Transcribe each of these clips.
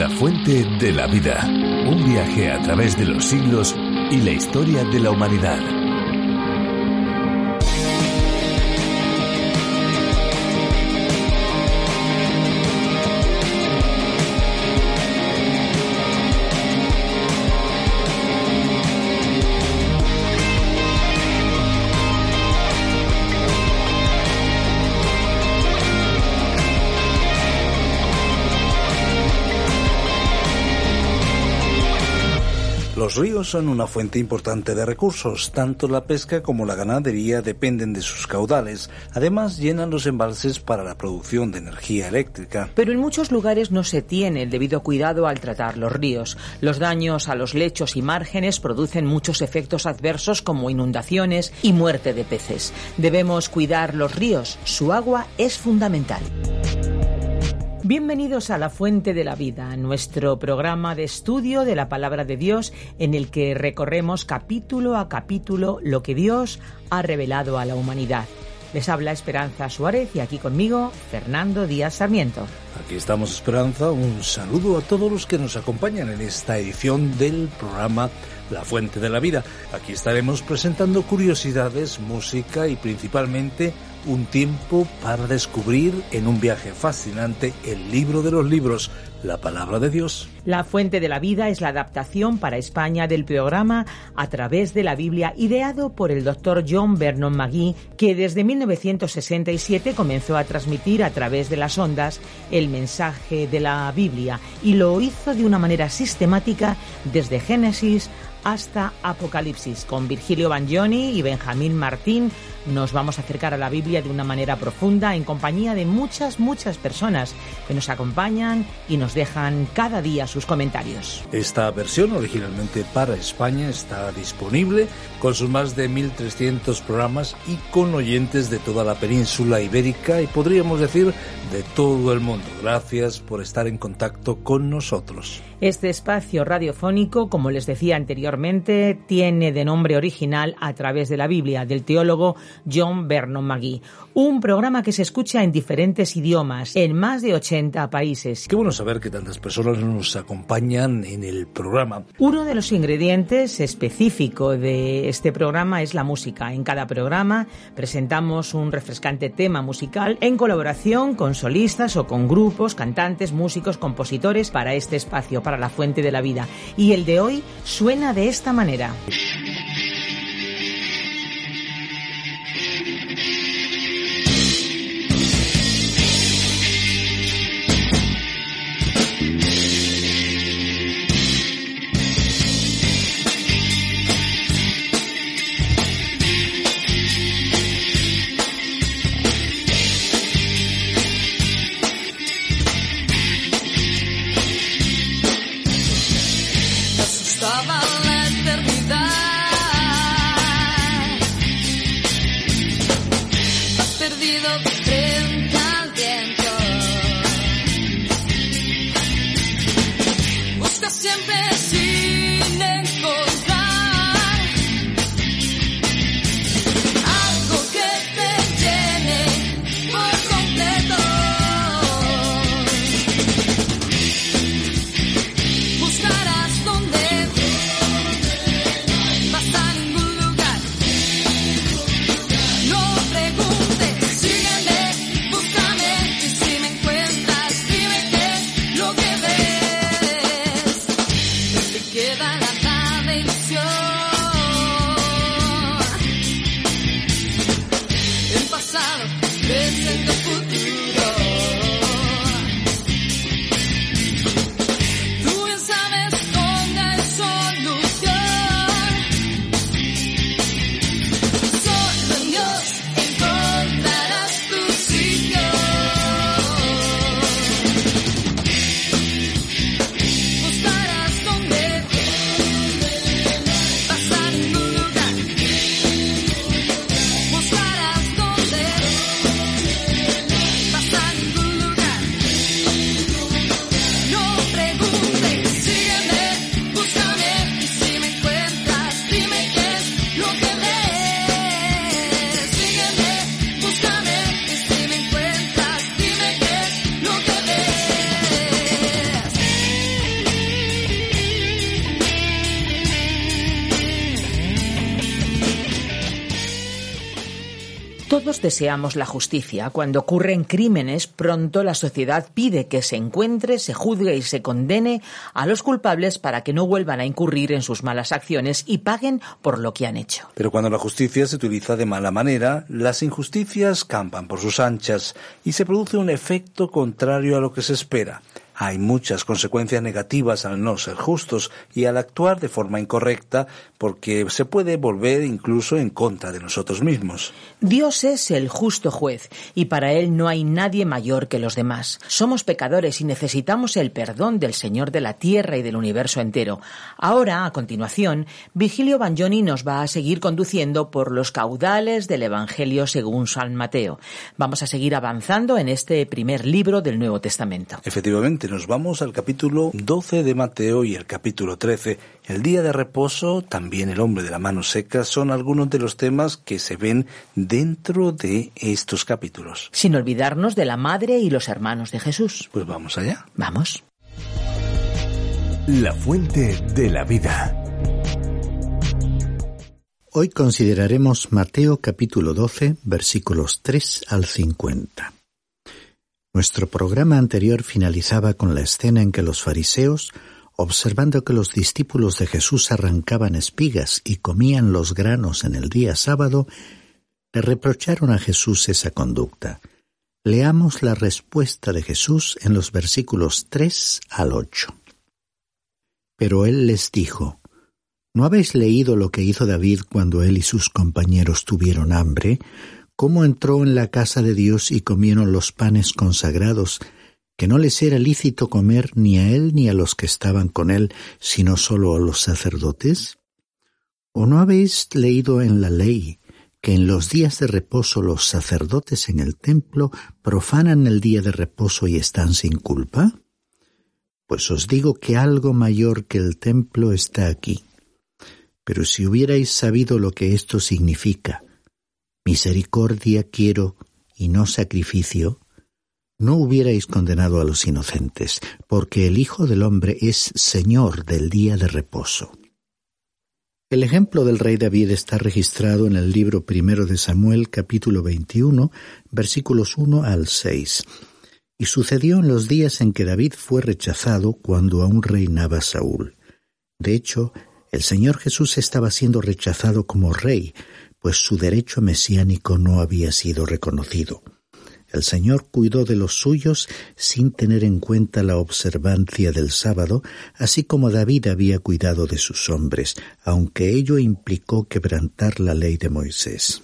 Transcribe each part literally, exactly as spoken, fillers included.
La fuente de la vida. Un viaje a través de los siglos y la historia de la humanidad. Los ríos son una fuente importante de recursos. Tanto la pesca como la ganadería dependen de sus caudales. Además, llenan los embalses para la producción de energía eléctrica. Pero en muchos lugares no se tiene el debido cuidado al tratar los ríos. Los daños a los lechos y márgenes producen muchos efectos adversos como inundaciones y muerte de peces. Debemos cuidar los ríos. Su agua es fundamental. Bienvenidos a La Fuente de la Vida, nuestro programa de estudio de la Palabra de Dios en el que recorremos capítulo a capítulo lo que Dios ha revelado a la humanidad. Les habla Esperanza Suárez y aquí conmigo Fernando Díaz Sarmiento. Aquí estamos, Esperanza. Un saludo a todos los que nos acompañan en esta edición del programa La Fuente de la Vida. Aquí estaremos presentando curiosidades, música y principalmente un tiempo para descubrir en un viaje fascinante el libro de los libros, la Palabra de Dios. La Fuente de la Vida es la adaptación para España del programa A través de la Biblia, ideado por el doctor John Vernon McGee, que desde mil novecientos sesenta y siete comenzó a transmitir a través de las ondas el mensaje de la Biblia y lo hizo de una manera sistemática desde Génesis hasta Apocalipsis. Con Virgilio Bagnoni y Benjamín Martín nos vamos a acercar a la Biblia de una manera profunda en compañía de muchas, muchas personas que nos acompañan y nos dejan cada día sus comentarios. Esta versión, originalmente para España, está disponible con sus más de mil trescientos programas y con oyentes de toda la península ibérica y podríamos decir de todo el mundo. Gracias por estar en contacto con nosotros. Este espacio radiofónico, como les decía anteriormente, tiene de nombre original A través de la Biblia, del teólogo John Vernon McGee. Un programa que se escucha en diferentes idiomas, en más de ochenta países. Qué bueno saber que tantas personas nos acompañan en el programa. Uno de los ingredientes específicos de este programa es la música. En cada programa presentamos un refrescante tema musical en colaboración con solistas o con grupos, cantantes, músicos, compositores para este espacio, para La Fuente de la Vida. Y el de hoy suena de esta manera. Sigue Todos deseamos la justicia. Cuando ocurren crímenes, pronto la sociedad pide que se encuentre, se juzgue y se condene a los culpables para que no vuelvan a incurrir en sus malas acciones y paguen por lo que han hecho. Pero cuando la justicia se utiliza de mala manera, las injusticias campan por sus anchas y se produce un efecto contrario a lo que se espera. Hay muchas consecuencias negativas al no ser justos y al actuar de forma incorrecta, porque se puede volver incluso en contra de nosotros mismos. Dios es el justo juez y para Él no hay nadie mayor que los demás. Somos pecadores y necesitamos el perdón del Señor de la tierra y del universo entero. Ahora, a continuación, Vigilio Bagnoni nos va a seguir conduciendo por los caudales del Evangelio según San Mateo. Vamos a seguir avanzando en este primer libro del Nuevo Testamento. Efectivamente, nos vamos al capítulo doce de Mateo y el capítulo trece. El día de reposo, también el hombre de la mano seca, son algunos de los temas que se ven dentro de estos capítulos. Sin olvidarnos de la madre y los hermanos de Jesús. Pues vamos allá. Vamos. La fuente de la vida. Hoy consideraremos Mateo capítulo doce, versículos tres al cincuenta. Nuestro programa anterior finalizaba con la escena en que los fariseos, observando que los discípulos de Jesús arrancaban espigas y comían los granos en el día sábado, le reprocharon a Jesús esa conducta. Leamos la respuesta de Jesús en los versículos tres al ocho. Pero él les dijo: ¿No habéis leído lo que hizo David cuando él y sus compañeros tuvieron hambre? ¿Cómo entró en la casa de Dios y comieron los panes consagrados, que no les era lícito comer ni a él ni a los que estaban con él, sino solo a los sacerdotes? ¿O no habéis leído en la ley que en los días de reposo los sacerdotes en el templo profanan el día de reposo y están sin culpa? Pues os digo que algo mayor que el templo está aquí. Pero si hubierais sabido lo que esto significa, misericordia quiero y no sacrificio, no hubierais condenado a los inocentes, porque el Hijo del Hombre es Señor del día de reposo. El ejemplo del rey David está registrado en el libro primero de Samuel, capítulo veintiuno, versículos uno al seis. Y sucedió en los días en que David fue rechazado cuando aún reinaba Saúl. De hecho, el Señor Jesús estaba siendo rechazado como rey, pues su derecho mesiánico no había sido reconocido. El Señor cuidó de los suyos sin tener en cuenta la observancia del sábado, así como David había cuidado de sus hombres, aunque ello implicó quebrantar la ley de Moisés.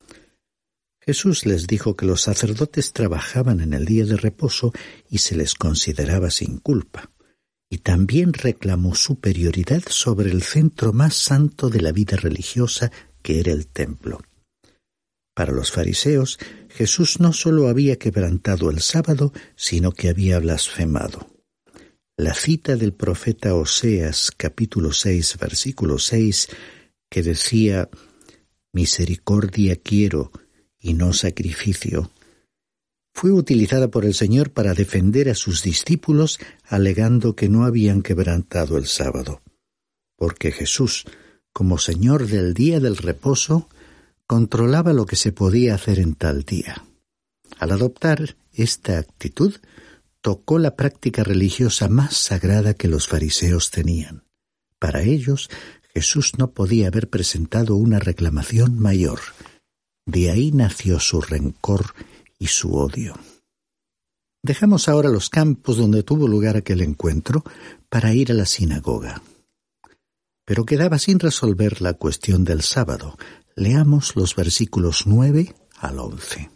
Jesús les dijo que los sacerdotes trabajaban en el día de reposo y se les consideraba sin culpa, y también reclamó superioridad sobre el centro más santo de la vida religiosa, que era el templo. Para los fariseos, Jesús no solo había quebrantado el sábado, sino que había blasfemado. La cita del profeta Oseas, capítulo seis, versículo seis, que decía: «Misericordia quiero y no sacrificio», fue utilizada por el Señor para defender a sus discípulos, alegando que no habían quebrantado el sábado. Porque Jesús, como Señor del día del reposo, controlaba lo que se podía hacer en tal día. Al adoptar esta actitud, tocó la práctica religiosa más sagrada que los fariseos tenían. Para ellos, Jesús no podía haber presentado una reclamación mayor. De ahí nació su rencor y su odio. Dejamos ahora los campos donde tuvo lugar aquel encuentro para ir a la sinagoga. Pero quedaba sin resolver la cuestión del sábado. Leamos los versículos nueve al once.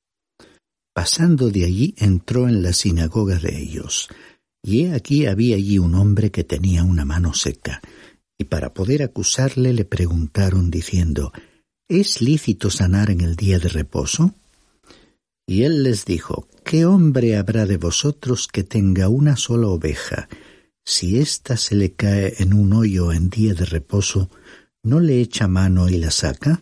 Pasando de allí, entró en la sinagoga de ellos, y he aquí había allí un hombre que tenía una mano seca, y para poder acusarle le preguntaron diciendo: ¿Es lícito sanar en el día de reposo? Y él les dijo: ¿Qué hombre habrá de vosotros que tenga una sola oveja? Si ésta se le cae en un hoyo en día de reposo, ¿no le echa mano y la saca?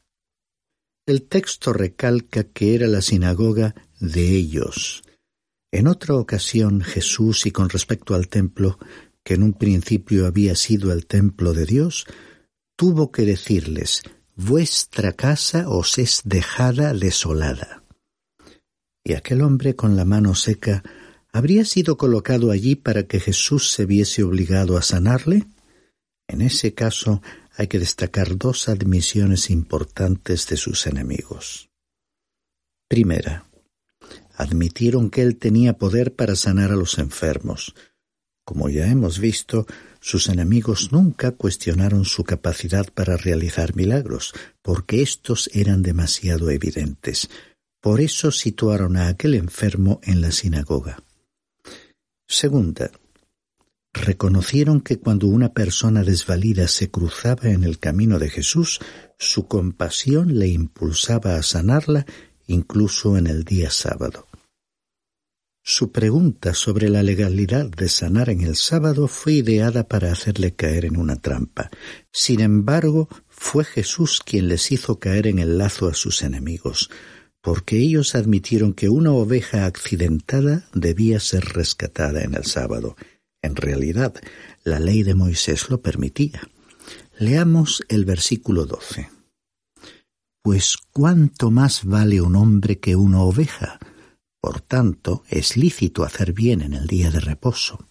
El texto recalca que era la sinagoga de ellos. En otra ocasión Jesús, y con respecto al templo, que en un principio había sido el templo de Dios, tuvo que decirles: vuestra casa os es dejada desolada. Y aquel hombre con la mano seca habría sido colocado allí para que Jesús se viese obligado a sanarle. En ese caso hay que destacar dos admisiones importantes de sus enemigos. Primera, admitieron que él tenía poder para sanar a los enfermos. Como ya hemos visto, sus enemigos nunca cuestionaron su capacidad para realizar milagros, porque éstos eran demasiado evidentes. Por eso situaron a aquel enfermo en la sinagoga. Segunda, reconocieron que cuando una persona desvalida se cruzaba en el camino de Jesús, su compasión le impulsaba a sanarla incluso en el día sábado. Su pregunta sobre la legalidad de sanar en el sábado fue ideada para hacerle caer en una trampa. Sin embargo, fue Jesús quien les hizo caer en el lazo a sus enemigos, porque ellos admitieron que una oveja accidentada debía ser rescatada en el sábado. En realidad, la ley de Moisés lo permitía. Leamos el versículo doce. Pues ¿cuánto más vale un hombre que una oveja? Por tanto, es lícito hacer bien en el día de reposo.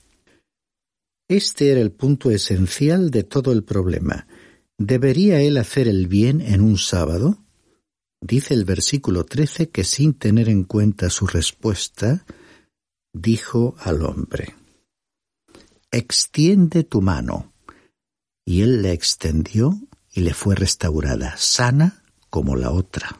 Este era el punto esencial de todo el problema. ¿Debería él hacer el bien en un sábado? Dice el versículo trece que sin tener en cuenta su respuesta, dijo al hombre: extiende tu mano. Y él la extendió y le fue restaurada, sana como la otra.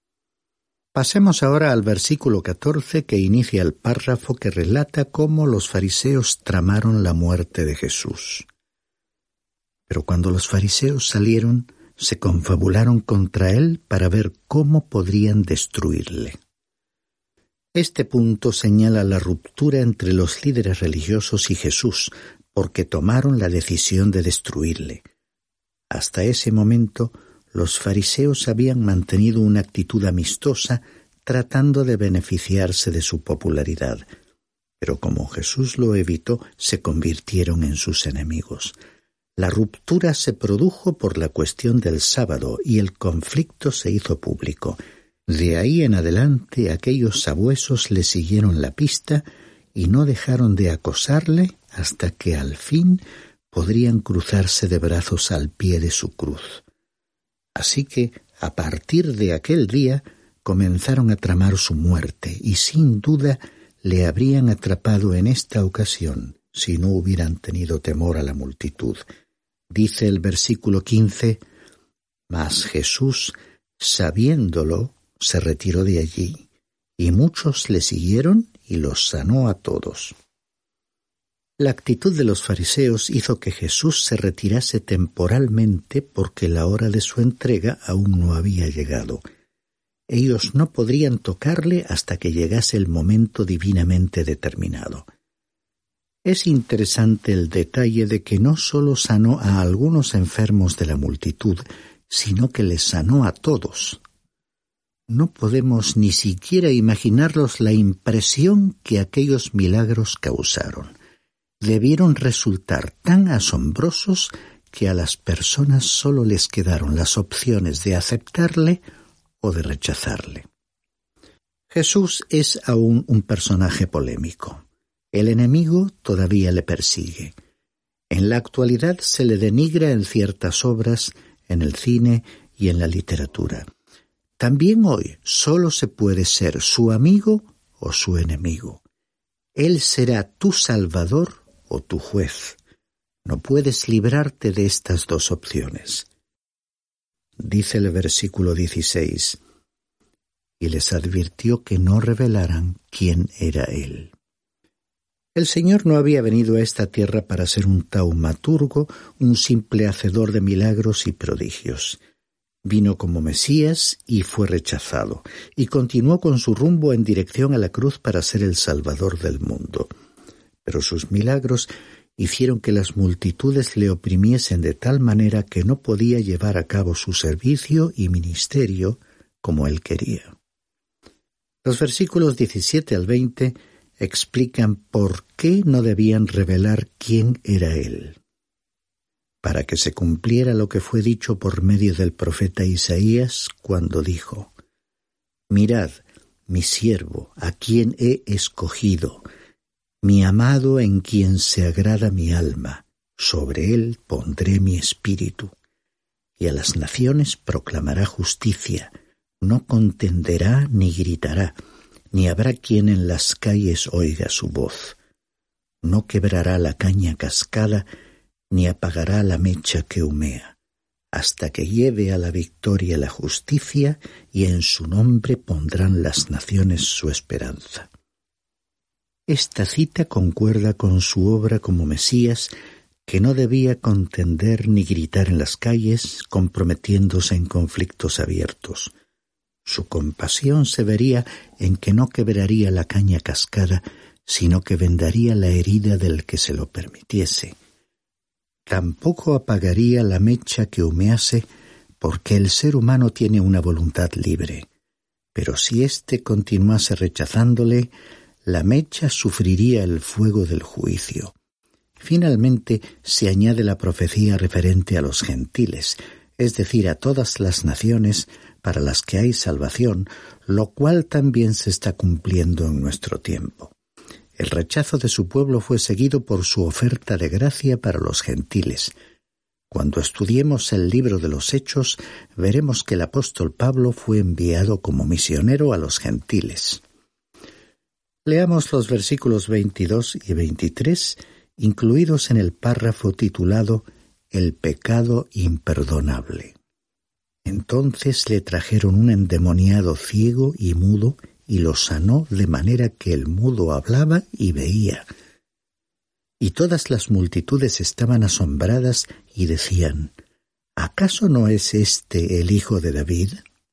Pasemos ahora al versículo catorce que inicia el párrafo que relata cómo los fariseos tramaron la muerte de Jesús. Pero cuando los fariseos salieron, se confabularon contra él para ver cómo podrían destruirle. Este punto señala la ruptura entre los líderes religiosos y Jesús, porque tomaron la decisión de destruirle. Hasta ese momento, los fariseos habían mantenido una actitud amistosa, tratando de beneficiarse de su popularidad. Pero como Jesús lo evitó, se convirtieron en sus enemigos. La ruptura se produjo por la cuestión del sábado y el conflicto se hizo público. De ahí en adelante aquellos sabuesos le siguieron la pista y no dejaron de acosarle hasta que al fin podrían cruzarse de brazos al pie de su cruz. Así que, a partir de aquel día, comenzaron a tramar su muerte y sin duda le habrían atrapado en esta ocasión si no hubieran tenido temor a la multitud. Dice el versículo quince, mas Jesús, sabiéndolo, se retiró de allí, y muchos le siguieron y los sanó a todos. La actitud de los fariseos hizo que Jesús se retirase temporalmente porque la hora de su entrega aún no había llegado. Ellos no podrían tocarle hasta que llegase el momento divinamente determinado. Es interesante el detalle de que no solo sanó a algunos enfermos de la multitud, sino que les sanó a todos. No podemos ni siquiera imaginarnos la impresión que aquellos milagros causaron. Debieron resultar tan asombrosos que a las personas solo les quedaron las opciones de aceptarle o de rechazarle. Jesús es aún un personaje polémico. El enemigo todavía le persigue. En la actualidad se le denigra en ciertas obras, en el cine y en la literatura. También hoy solo se puede ser su amigo o su enemigo. Él será tu salvador o tu juez. No puedes librarte de estas dos opciones. Dice el versículo dieciséis, y les advirtió que no revelaran quién era él. El Señor no había venido a esta tierra para ser un taumaturgo, un simple hacedor de milagros y prodigios. Vino como Mesías y fue rechazado, y continuó con su rumbo en dirección a la cruz para ser el Salvador del mundo. Pero sus milagros hicieron que las multitudes le oprimiesen de tal manera que no podía llevar a cabo su servicio y ministerio como él quería. Los versículos diecisiete al veinte explican por qué no debían revelar quién era él. para que se cumpliera lo que fue dicho por medio del profeta Isaías cuando dijo: Mirad, mi siervo, a quien he escogido, mi amado en quien se agrada mi alma, sobre él pondré mi espíritu. Y a las naciones proclamará justicia, no contenderá ni gritará, ni habrá quien en las calles oiga su voz. No quebrará la caña cascada, ni apagará la mecha que humea, hasta que lleve a la victoria la justicia, y en su nombre pondrán las naciones su esperanza. Esta cita concuerda con su obra como Mesías, que no debía contender ni gritar en las calles, comprometiéndose en conflictos abiertos. Su compasión se vería en que no quebraría la caña cascada, sino que vendaría la herida del que se lo permitiese. Tampoco apagaría la mecha que humease, porque el ser humano tiene una voluntad libre. Pero si éste continuase rechazándole, la mecha sufriría el fuego del juicio. Finalmente se añade la profecía referente a los gentiles, es decir, a todas las naciones para las que hay salvación, lo cual también se está cumpliendo en nuestro tiempo. El rechazo de su pueblo fue seguido por su oferta de gracia para los gentiles. Cuando estudiemos el libro de los Hechos, veremos que el apóstol Pablo fue enviado como misionero a los gentiles. Leamos los versículos veintidós y veintitrés, incluidos en el párrafo titulado El pecado imperdonable. Entonces le trajeron un endemoniado ciego y mudo, y lo sanó de manera que el mudo hablaba y veía. Y todas las multitudes estaban asombradas y decían: ¿acaso no es este el hijo de David?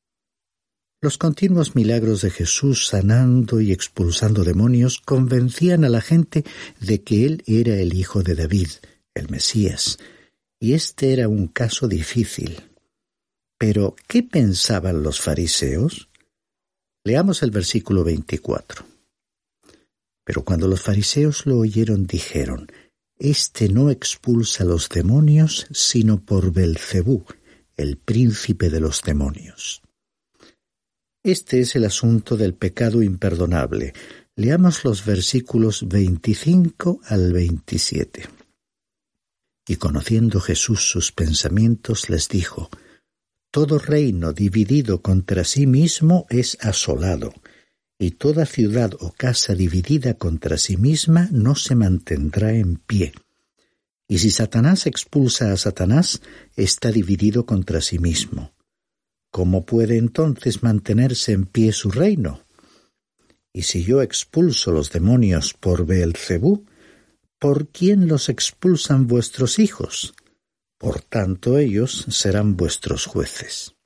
Los continuos milagros de Jesús sanando y expulsando demonios convencían a la gente de que él era el hijo de David, el Mesías, y este era un caso difícil. Pero, ¿qué pensaban los fariseos? Leamos el versículo veinticuatro. Pero cuando los fariseos lo oyeron, dijeron: Este no expulsa los demonios, sino por Belcebú, el príncipe de los demonios. Este es el asunto del pecado imperdonable. Leamos los versículos veinticinco al veintisiete. Y conociendo Jesús sus pensamientos, les dijo: Todo reino dividido contra sí mismo es asolado, y toda ciudad o casa dividida contra sí misma no se mantendrá en pie. Y si Satanás expulsa a Satanás, está dividido contra sí mismo. ¿Cómo puede entonces mantenerse en pie su reino? Y si yo expulso los demonios por Beelzebú, ¿por quién los expulsan vuestros hijos? Por tanto ellos serán vuestros jueces.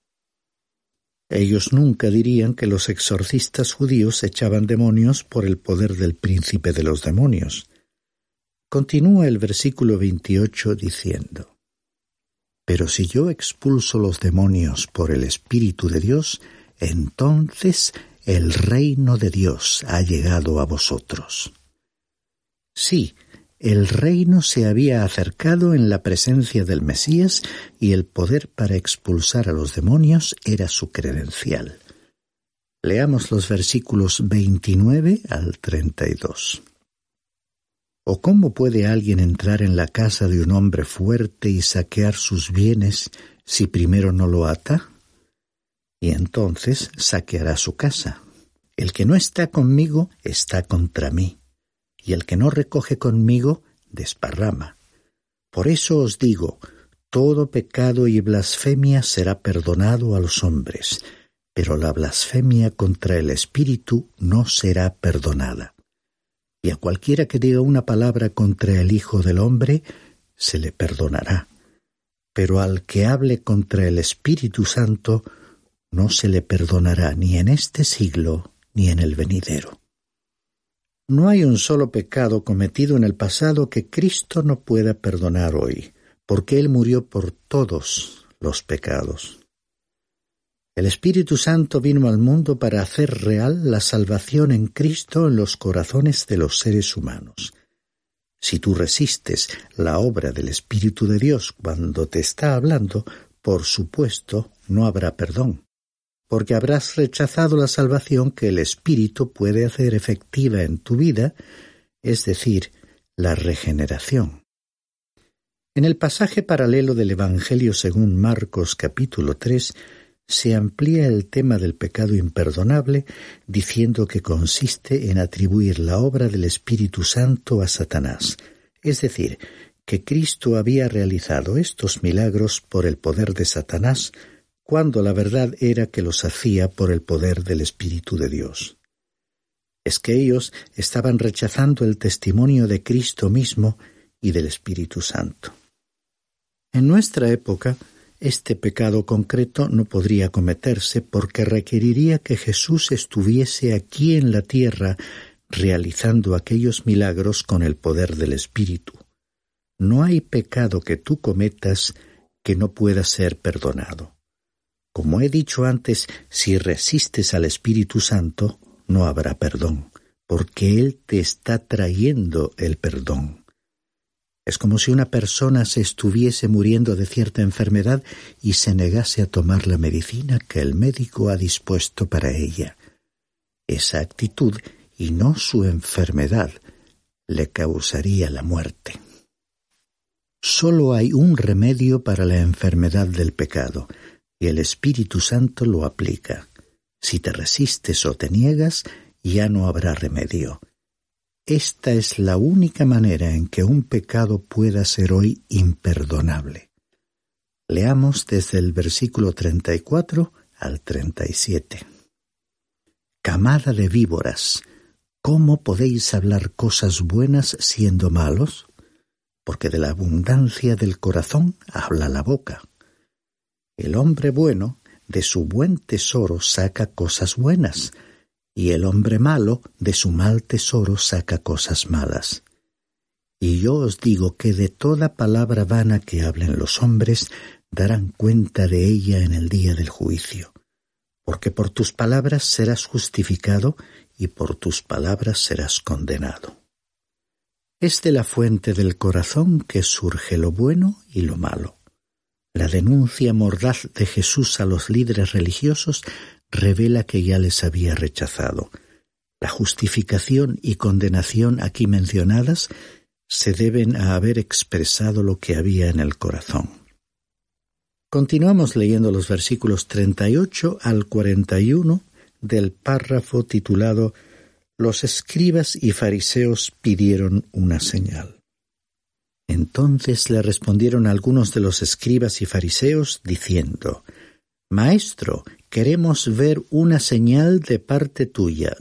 Ellos nunca dirían que los exorcistas judíos echaban demonios por el poder del príncipe de los demonios. Continúa el versículo veintiocho diciendo: Pero si yo expulso los demonios por el Espíritu de Dios, entonces el reino de Dios ha llegado a vosotros. Sí, el reino se había acercado en la presencia del Mesías y el poder para expulsar a los demonios era su credencial. Leamos los versículos veintinueve al treinta y dos. ¿O cómo puede alguien entrar en la casa de un hombre fuerte y saquear sus bienes si primero no lo ata? Y entonces saqueará su casa. El que no está conmigo está contra mí, y el que no recoge conmigo desparrama. Por eso os digo, todo pecado y blasfemia será perdonado a los hombres, pero la blasfemia contra el Espíritu no será perdonada. Y a cualquiera que diga una palabra contra el Hijo del Hombre, se le perdonará. Pero al que hable contra el Espíritu Santo, no se le perdonará ni en este siglo ni en el venidero. No hay un solo pecado cometido en el pasado que Cristo no pueda perdonar hoy, porque Él murió por todos los pecados. El Espíritu Santo vino al mundo para hacer real la salvación en Cristo en los corazones de los seres humanos. Si tú resistes la obra del Espíritu de Dios cuando te está hablando, por supuesto, no habrá perdón, porque habrás rechazado la salvación que el Espíritu puede hacer efectiva en tu vida, es decir, la regeneración. En el pasaje paralelo del Evangelio según Marcos capítulo tres, se amplía el tema del pecado imperdonable diciendo que consiste en atribuir la obra del Espíritu Santo a Satanás, es decir, que Cristo había realizado estos milagros por el poder de Satanás, cuando la verdad era que los hacía por el poder del Espíritu de Dios. Es que ellos estaban rechazando el testimonio de Cristo mismo y del Espíritu Santo. En nuestra época, este pecado concreto no podría cometerse porque requeriría que Jesús estuviese aquí en la tierra realizando aquellos milagros con el poder del Espíritu. No hay pecado que tú cometas que no pueda ser perdonado. Como he dicho antes, si resistes al Espíritu Santo, no habrá perdón, porque Él te está trayendo el perdón. Es como si una persona se estuviese muriendo de cierta enfermedad y se negase a tomar la medicina que el médico ha dispuesto para ella. Esa actitud, y no su enfermedad, le causaría la muerte. Solo hay un remedio para la enfermedad del pecado, y el Espíritu Santo lo aplica. Si te resistes o te niegas, ya no habrá remedio. Esta es la única manera en que un pecado pueda ser hoy imperdonable. Leamos desde el versículo treinta y cuatro al treinta y siete. Camada de víboras, ¿cómo podéis hablar cosas buenas siendo malos? Porque de la abundancia del corazón habla la boca. El hombre bueno de su buen tesoro saca cosas buenas, y el hombre malo de su mal tesoro saca cosas malas. Y yo os digo que de toda palabra vana que hablen los hombres, darán cuenta de ella en el día del juicio. Porque por tus palabras serás justificado, y por tus palabras serás condenado. Es de la fuente del corazón que surge lo bueno y lo malo. La denuncia mordaz de Jesús a los líderes religiosos revela que ya les había rechazado. La justificación y condenación aquí mencionadas se deben a haber expresado lo que había en el corazón. Continuamos leyendo los versículos treinta y ocho al cuarenta y uno del párrafo titulado «Los escribas y fariseos pidieron una señal». Entonces le respondieron algunos de los escribas y fariseos diciendo: «Maestro, queremos ver una señal de parte tuya».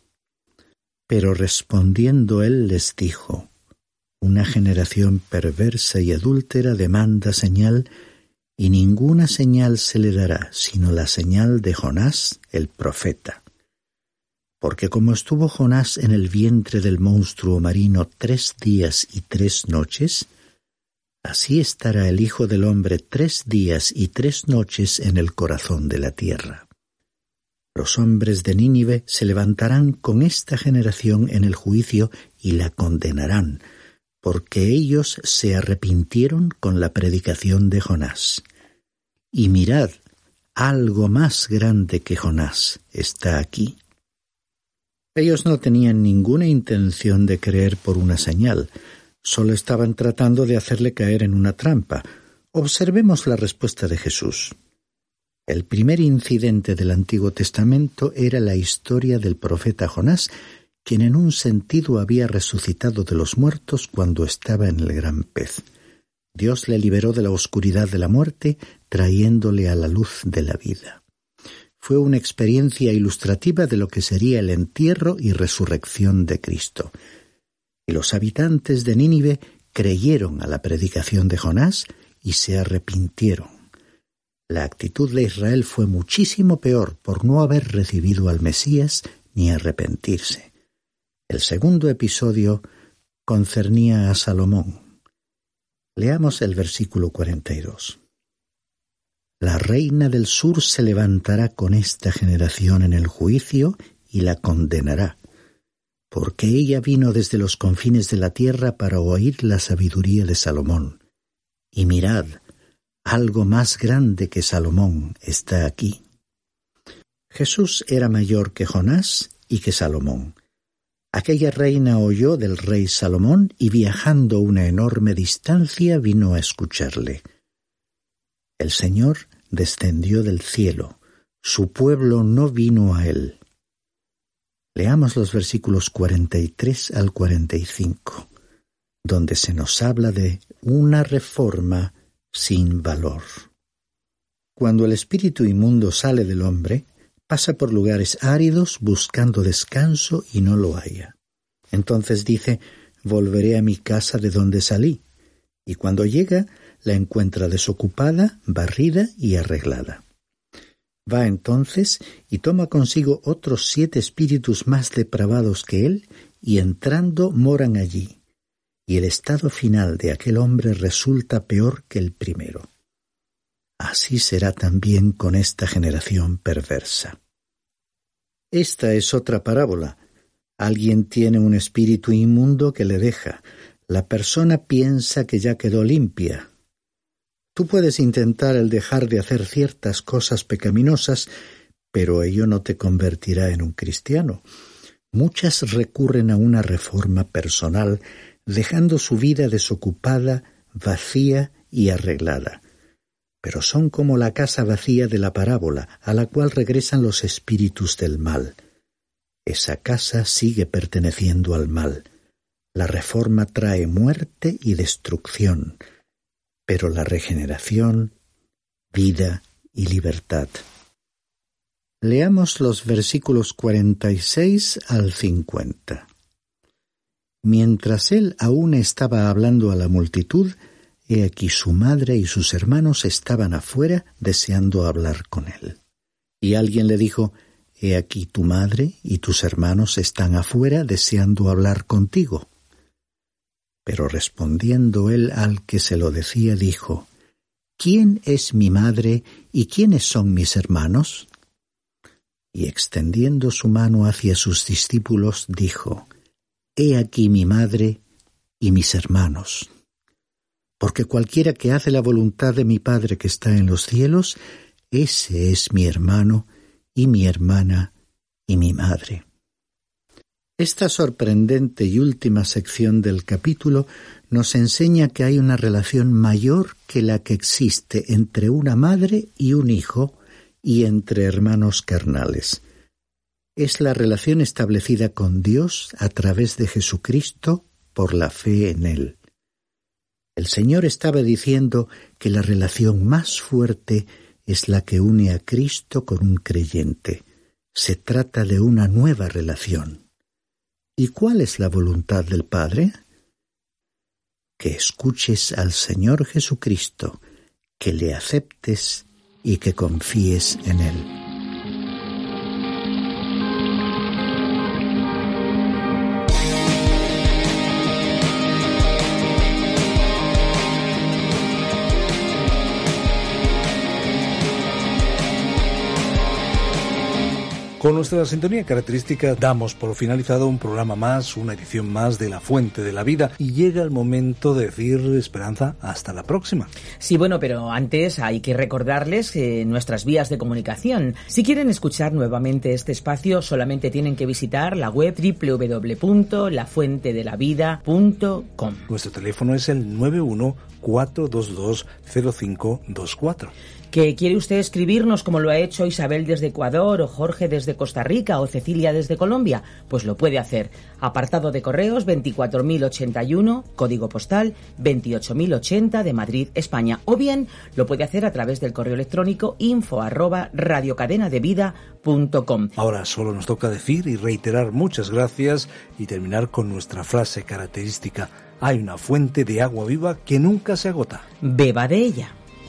Pero respondiendo él les dijo: «Una generación perversa y adúltera demanda señal, y ninguna señal se le dará, sino la señal de Jonás, el profeta. Porque como estuvo Jonás en el vientre del monstruo marino tres días y tres noches, así estará el Hijo del Hombre tres días y tres noches en el corazón de la tierra. Los hombres de Nínive se levantarán con esta generación en el juicio y la condenarán, porque ellos se arrepintieron con la predicación de Jonás. Y mirad, algo más grande que Jonás está aquí». Ellos no tenían ninguna intención de creer por una señal, solo estaban tratando de hacerle caer en una trampa. Observemos la respuesta de Jesús. El primer incidente del Antiguo Testamento era la historia del profeta Jonás, quien en un sentido había resucitado de los muertos cuando estaba en el gran pez. Dios le liberó de la oscuridad de la muerte, trayéndole a la luz de la vida. Fue una experiencia ilustrativa de lo que sería el entierro y resurrección de Cristo. Y los habitantes de Nínive creyeron a la predicación de Jonás y se arrepintieron. La actitud de Israel fue muchísimo peor por no haber recibido al Mesías ni arrepentirse. El segundo episodio concernía a Salomón. Leamos el versículo cuarenta y dos. La reina del sur se levantará con esta generación en el juicio y la condenará, porque ella vino desde los confines de la tierra para oír la sabiduría de Salomón. Y mirad, algo más grande que Salomón está aquí. Jesús era mayor que Jonás y que Salomón. Aquella reina oyó del rey Salomón y viajando una enorme distancia vino a escucharle. El Señor descendió del cielo, su pueblo no vino a él. Leamos los versículos cuarenta y tres al cuarenta y cinco, donde se nos habla de una reforma sin valor. Cuando el espíritu inmundo sale del hombre, pasa por lugares áridos buscando descanso y no lo halla. Entonces dice, volveré a mi casa de donde salí. Y cuando llega, la encuentra desocupada, barrida y arreglada. Va entonces y toma consigo otros siete espíritus más depravados que él, y entrando moran allí. Y el estado final de aquel hombre resulta peor que el primero. Así será también con esta generación perversa. Esta es otra parábola. Alguien tiene un espíritu inmundo que le deja. La persona piensa que ya quedó limpia. Tú puedes intentar el dejar de hacer ciertas cosas pecaminosas, pero ello no te convertirá en un cristiano. Muchas recurren a una reforma personal, dejando su vida desocupada, vacía y arreglada. Pero son como la casa vacía de la parábola, a la cual regresan los espíritus del mal. Esa casa sigue perteneciendo al mal. La reforma trae muerte y destrucción, pero la regeneración, vida y libertad. Leamos los versículos cuarenta y seis al cincuenta. Mientras él aún estaba hablando a la multitud, he aquí su madre y sus hermanos estaban afuera deseando hablar con él. Y alguien le dijo, he aquí tu madre y tus hermanos están afuera deseando hablar contigo. Pero respondiendo él al que se lo decía, dijo, ¿quién es mi madre y quiénes son mis hermanos? Y extendiendo su mano hacia sus discípulos, dijo, he aquí mi madre y mis hermanos. Porque cualquiera que hace la voluntad de mi Padre que está en los cielos, ese es mi hermano y mi hermana y mi madre. Esta sorprendente y última sección del capítulo nos enseña que hay una relación mayor que la que existe entre una madre y un hijo y entre hermanos carnales. Es la relación establecida con Dios a través de Jesucristo por la fe en Él. El Señor estaba diciendo que la relación más fuerte es la que une a Cristo con un creyente. Se trata de una nueva relación. ¿Y cuál es la voluntad del Padre? Que escuches al Señor Jesucristo, que le aceptes y que confíes en Él. Con nuestra sintonía característica damos por finalizado un programa más, una edición más de La Fuente de la Vida, y llega el momento de decir, Esperanza, hasta la próxima. Sí, bueno, pero antes hay que recordarles eh, nuestras vías de comunicación. Si quieren escuchar nuevamente este espacio, solamente tienen que visitar la web doble u doble u doble u punto la fuente de la vida punto com. Nuestro teléfono es el nueve uno cuatro dos dos cero cinco dos cuatro. ¿Que quiere usted escribirnos como lo ha hecho Isabel desde Ecuador, o Jorge desde Costa Rica, o Cecilia desde Colombia? Pues lo puede hacer. Apartado de correos veinticuatro mil ochenta y uno, código postal veintiocho mil ochenta de Madrid, España. O bien lo puede hacer a través del correo electrónico info arroba radiocadenadevida punto com. Ahora solo nos toca decir y reiterar muchas gracias y terminar con nuestra frase característica. Hay una fuente de agua viva que nunca se agota. Beba de ella.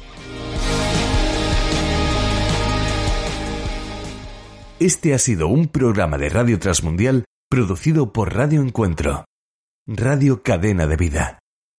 Este ha sido un programa de Radio Transmundial producido por Radio Encuentro, Radio Cadena de Vida.